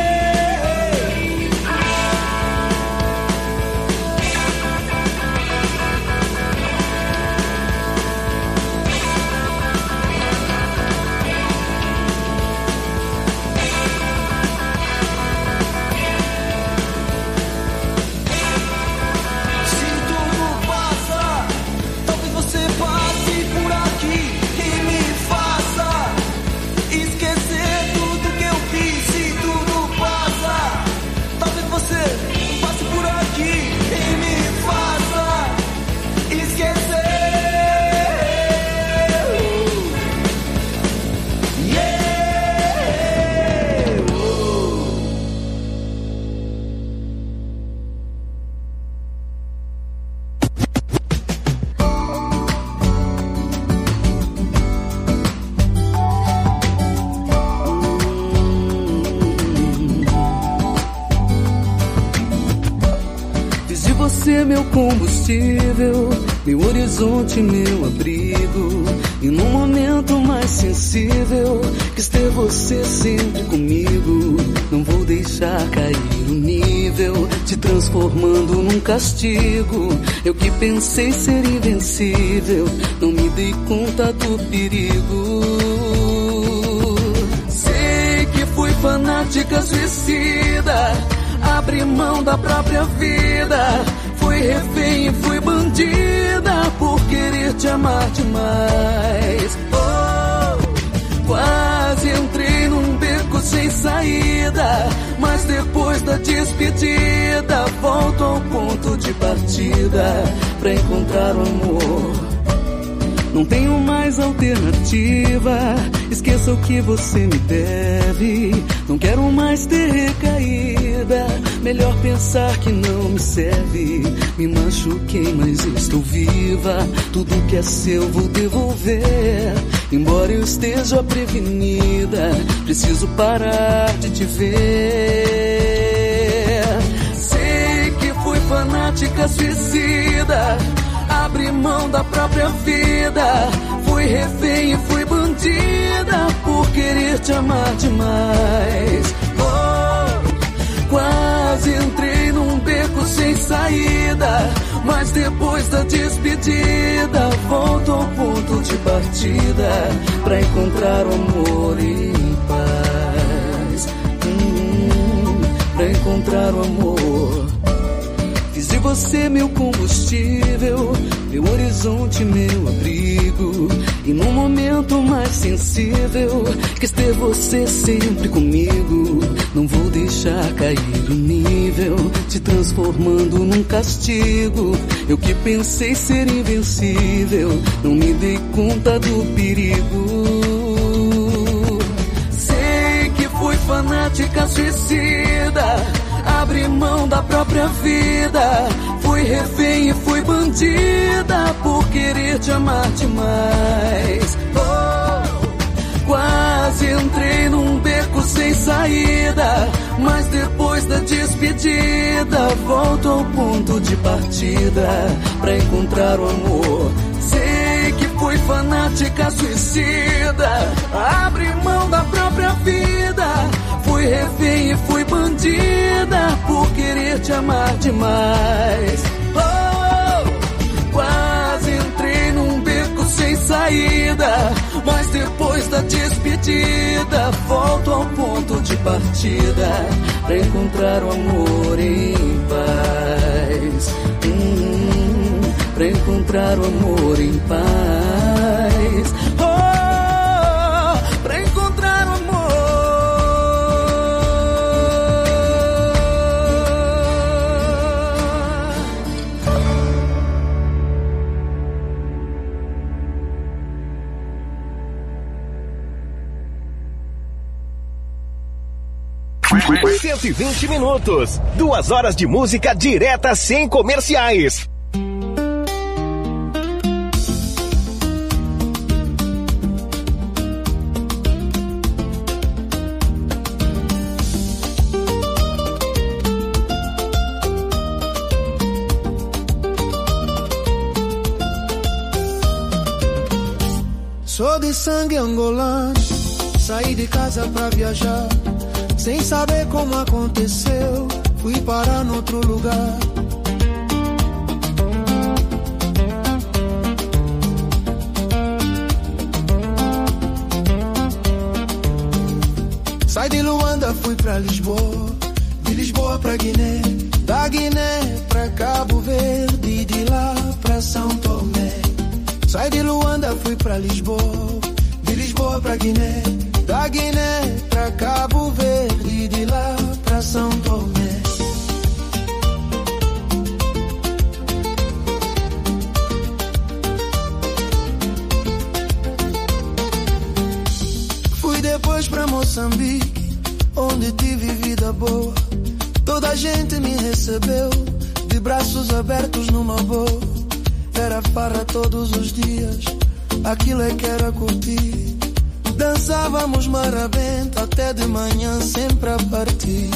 Meu combustível, meu horizonte, meu abrigo. E no momento mais sensível, quis ter você sempre comigo. Não vou deixar cair o nível. nível, te transformando num castigo. Eu que pensei ser invencível, não me dei conta do perigo. Sei que fui fanática suicida, abri mão da própria vida. Fui refém e fui bandida por querer te amar demais. Oh, quase entrei num beco sem saída, mas depois da despedida volto ao ponto de partida pra encontrar o amor. Não tenho mais alternativa, esqueça o que você me deve. Não quero mais ter recaída, melhor pensar que não me serve. Me machuquei, mas estou viva, tudo que é seu vou devolver. Embora eu esteja prevenida, preciso parar de te ver. Sei que fui fanática suicida, abri mão da própria vida. Fui refém e fui bandida por querer te amar demais. Oh, quase entrei num beco sem saída, mas depois da despedida volto ao ponto de partida pra encontrar o amor em paz. Pra encontrar o amor. Fiz de você meu combustível, meu horizonte, meu abrigo. E num momento mais sensível, quis ter você sempre comigo. Não vou deixar cair o nível, te transformando num castigo. Eu que pensei ser invencível, não me dei conta do perigo. Sei que fui fanática suicida, abri mão da própria vida. Fui refém e fui bandida por querer te amar demais. Oh, quase entrei num beco sem saída, mas depois da despedida volto ao ponto de partida pra encontrar o amor. Sei que fui fanática suicida, abri mão da própria vida. Fui refém e fui bandida por querer te amar demais. Oh, quase entrei num beco sem saída, mas depois da despedida volto ao ponto de partida pra encontrar o amor em paz. Pra encontrar o amor em paz. Oh, pra encontrar o amor. Foi 120 minutos, 2 horas de música direta sem comerciais. Sou de sangue angolano, saí de casa pra viajar, sem saber como aconteceu, fui parar noutro lugar. Saí de Luanda, fui pra Lisboa, de Lisboa pra Guiné, da Guiné pra Cabo Verde, e de lá pra São Tomé. Saí de Luanda, fui pra Lisboa, de Lisboa pra Guiné, da Guiné pra Cabo Verde, e de lá pra São Tomé. Fui depois pra Moçambique, onde tive vida boa. Toda a gente me recebeu de braços abertos numa boa. Era farra todos os dias, aquilo é que era curtir. Dançávamos marabento até de manhã, sempre a partir.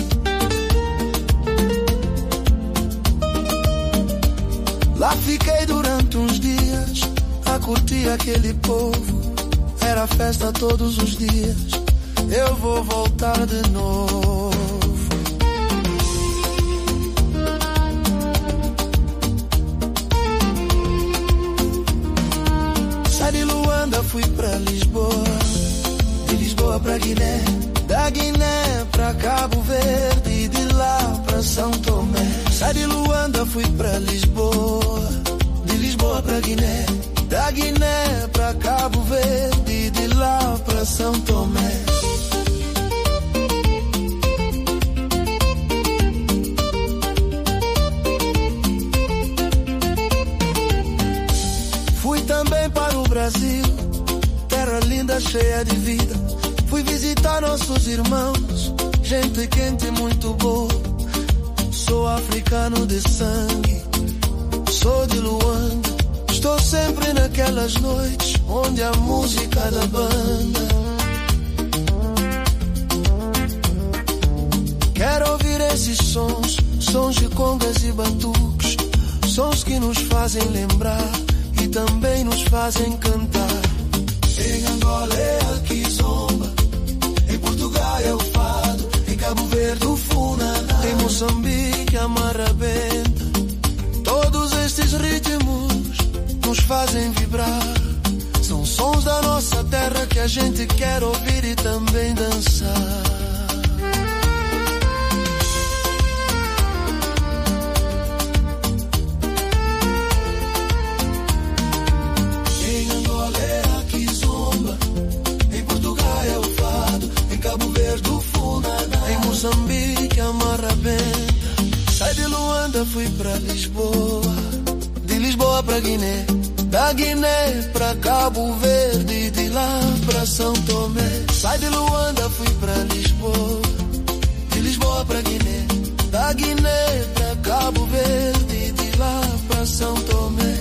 Lá fiquei durante uns dias, a curtir aquele povo. Era festa todos os dias, eu vou voltar de novo. fui pra Lisboa, de Lisboa pra Guiné, da Guiné pra Cabo Verde e de lá pra São Tomé. Saí de Luanda, fui pra Lisboa, de Lisboa pra Guiné, da Guiné pra Cabo Verde e de lá pra São Tomé. Fui também para o Brasil, terra linda, cheia de vida. Fui visitar nossos irmãos, gente quente e muito boa. Sou africano de sangue, sou de Luanda. Estou sempre naquelas noites onde a música da banda. Quero ouvir esses sons, sons de congas e batuques, sons que nos fazem lembrar e também nos fazem cantar. Em Angola é a kizomba, em Portugal é o fado, em Cabo Verde o funaná, em Moçambique a marrabenta. Todos estes ritmos nos fazem vibrar. São sons da nossa terra que a gente quer ouvir e também dançar. Moçambique, a marrabenta. Sai de Luanda, fui pra Lisboa, de Lisboa pra Guiné, da Guiné pra Cabo Verde e de lá pra São Tomé. Sai de Luanda, fui pra Lisboa, de Lisboa pra Guiné, da Guiné pra Cabo Verde e de lá pra São Tomé.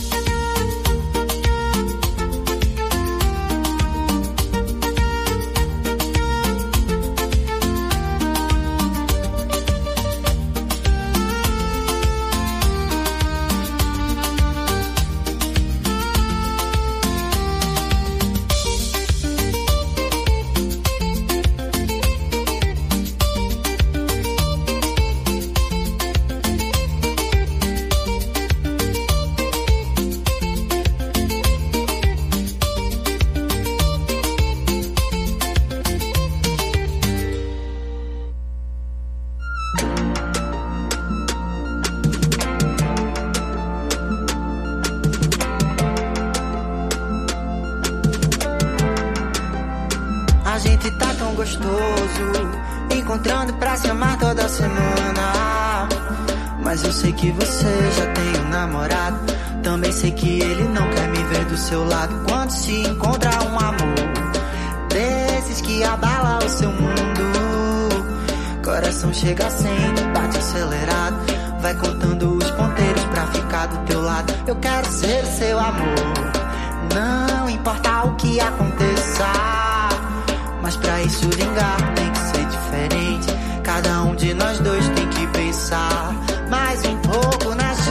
Encontrando pra se amar toda semana. Mas eu sei que você já tem um namorado. Também sei que ele não quer me ver do seu lado. Quando se encontra um amor desses que abala o seu mundo, coração chega sem, bate acelerado, vai contando os ponteiros pra ficar do teu lado. Eu quero ser o seu amor, não importa o que aconteça. Mas pra isso vingar tem que ser diferente. Cada um de nós dois tem que pensar mais um pouco na gente.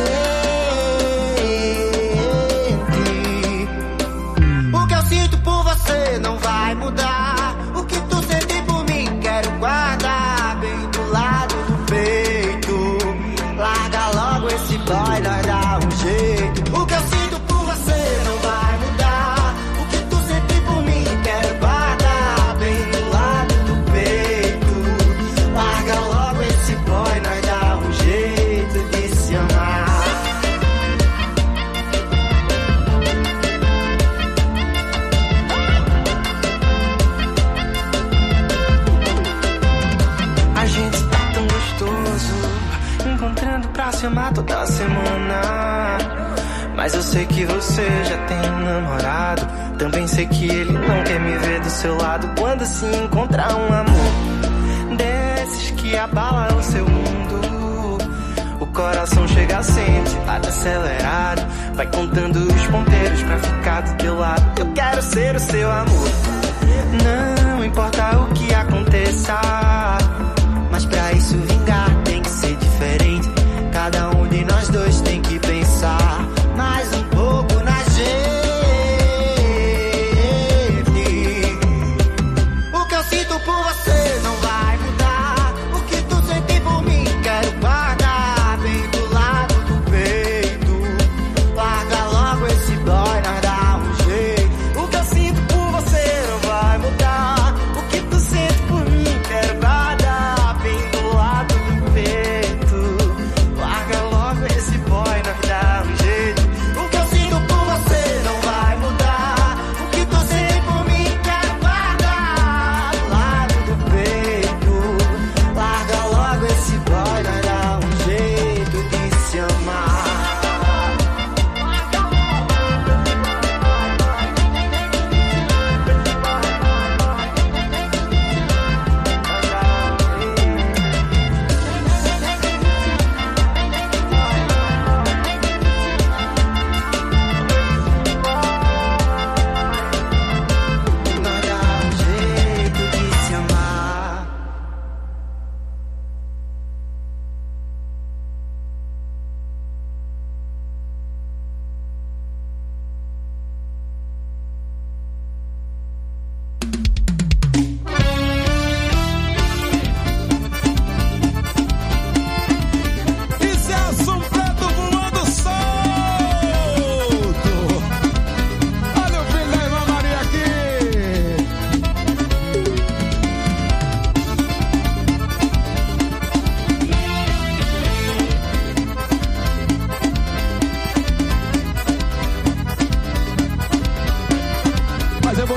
O que eu sinto por você não vai mudar. O que tu sente por mim quero guardar bem do lado do peito. Larga logo esse boy, nós dá um jeito. O que eu sinto por você não vai mudar. O que tu sente por mim quero guardar bem do lado do peito. Larga logo esse boy, nós dá um jeito de se amar. A gente tá tão gostoso, encontrando pra se amar toda semana. Mas eu sei que você já tem um namorado. Também sei que ele não quer me ver do seu lado. Quando se encontrar um amor desses que abalam o seu mundo, o coração chega, sente, bate acelerado, vai contando os ponteiros pra ficar do teu lado. Eu quero ser o seu amor, não importa o que aconteça. Mas pra isso vingar tem que ser diferente. Cada um de nós dois tem que pensar mais um pouco na gente. O que eu sinto por você não vai mudar. O que tu sente por mim quero guardar bem do lado do peito. Larga logo esse boy, nós dá um jeito. O que eu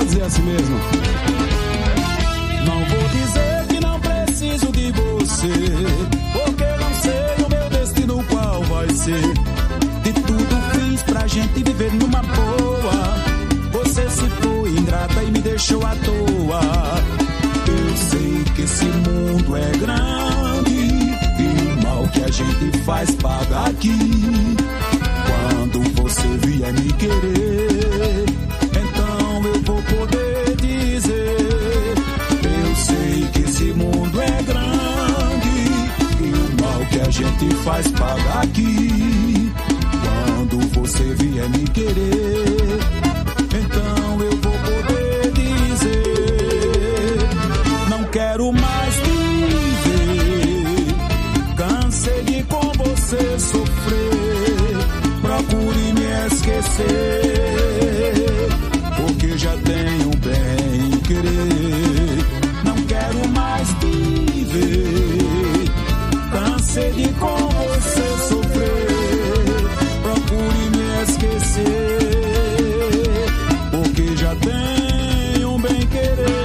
dizer assim mesmo. Não vou dizer que não preciso de você, porque não sei o meu destino qual vai ser. De tudo fiz pra gente viver numa boa. Você se foi ingrata e me deixou à toa. Eu sei que esse mundo é grande e o mal que a gente faz paga aqui. Quando você vier me querer, então eu vou poder dizer: eu sei que esse mundo é grande e o mal que a gente faz paga aqui. Quando você vier me querer, então eu vou poder dizer: não quero mais viver, cansei de com você sofrer, procure me esquecer, porque já tenho bem querer. Não quero mais viver, cansei de com você sofrer, procure me esquecer, porque já tenho bem querer.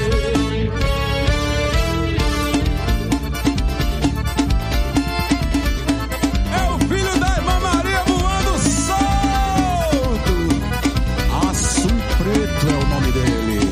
É o filho da irmã Maria voando solto. Assum Preto é o nome dele.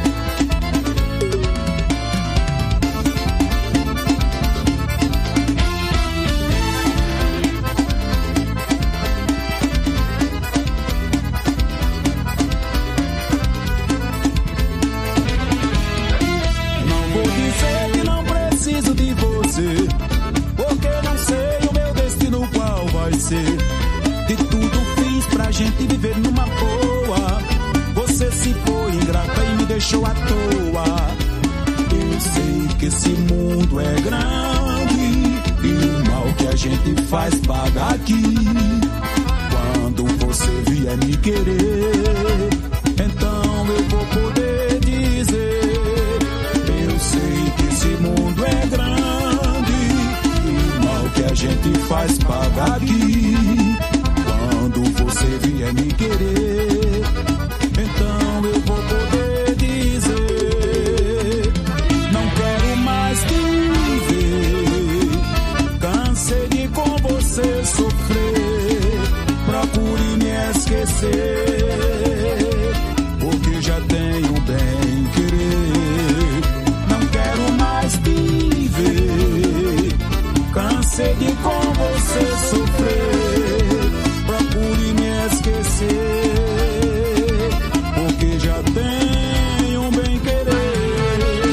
Não vou dizer que não preciso de você, porque não sei o meu destino qual vai ser. De tudo fiz pra gente viver numa boa. Você se foi ingrata e me deixou à toa. Eu sei que esse mundo é grande e o mal que a gente faz paga aqui. Quando você vier me querer, então eu vou poder dizer: eu sei que esse mundo é grande e o mal que a gente faz paga aqui. Quando você vier me querer, então eu vou poder dizer: não quero mais viver, cansei de com você sofrer, procure me esquecer, porque já tenho bem querer. Não quero mais viver, cansei de com você sofrer, procure me esquecer, porque já tenho bem querer.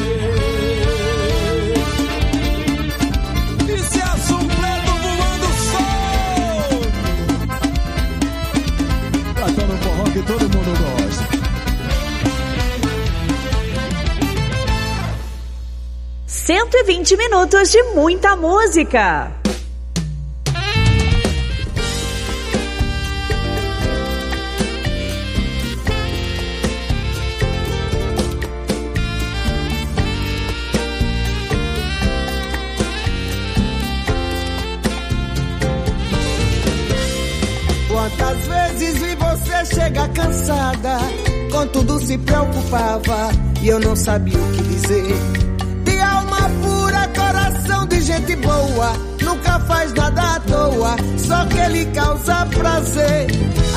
E se Assum Preto voando solto, cantando forró que todo mundo gosta. 120 minutos de muita música. Quantas vezes vi você chegar cansada, com tudo se preocupava e eu não sabia o que dizer. De alma pura, coração de gente boa, nunca faz nada à toa, só que ele causa prazer.